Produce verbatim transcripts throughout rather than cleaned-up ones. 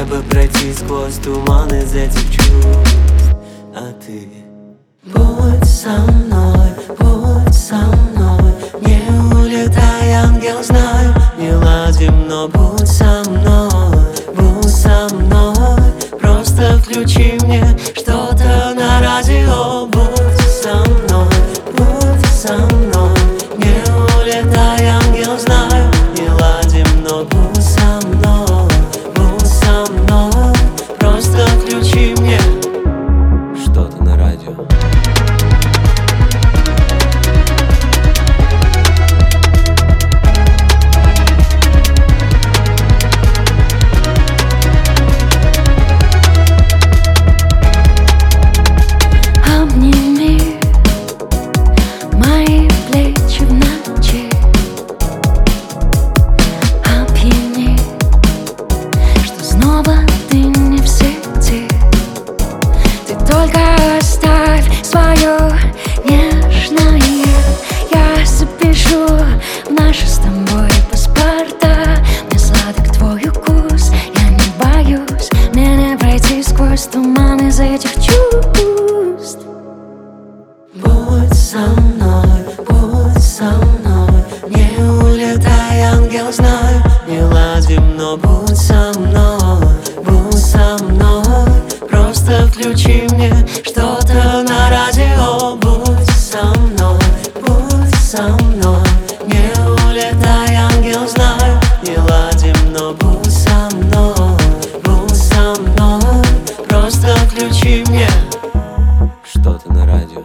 бы пройти сквозь туман из этих чувств. А ты будь со мной, будь со мной. Не улетай, ангел, знаю, не ладим, но будь со мной, будь со мной. Просто включи мне что-то на радио. Будь со мной, будь со мной. Не улетай, ангел, знаю, не ладим, но будь со мной, будь со мной. Просто включи мне что-то на радио. Только оставь свое нежное. Я запишу в наши с тобой паспорта. Мне сладок твой укус, я не боюсь. Мне не пройти сквозь туман из этих чувств. Будь со мной, будь со мной. Не улетай, ангел, знаю, не ладим, но будь со мной, будь со мной. Просто включи мне что-то на радио. Будь со мной, будь со мной. Не улетай, ангел, знаю, не ладим, но будь со мной, будь со мной. Просто включи мне что-то на радио.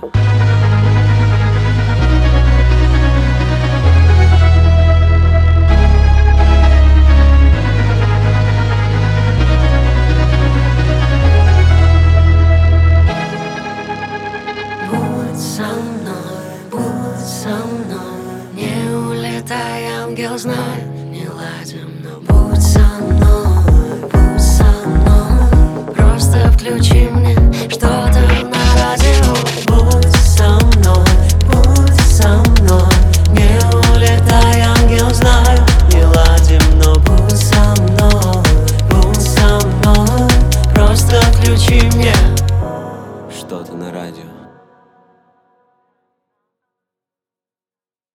Со мной, будь со мной. Не улетай, ангел, знаю, не ладим, но будь со мной, будь со мной. Просто включи мне что-то на радио. Будь со мной, будь со мной. Не улетай, ангел, знаю, не ладим, но будь со мной, будь со мной. Просто включи мне что-то на радио.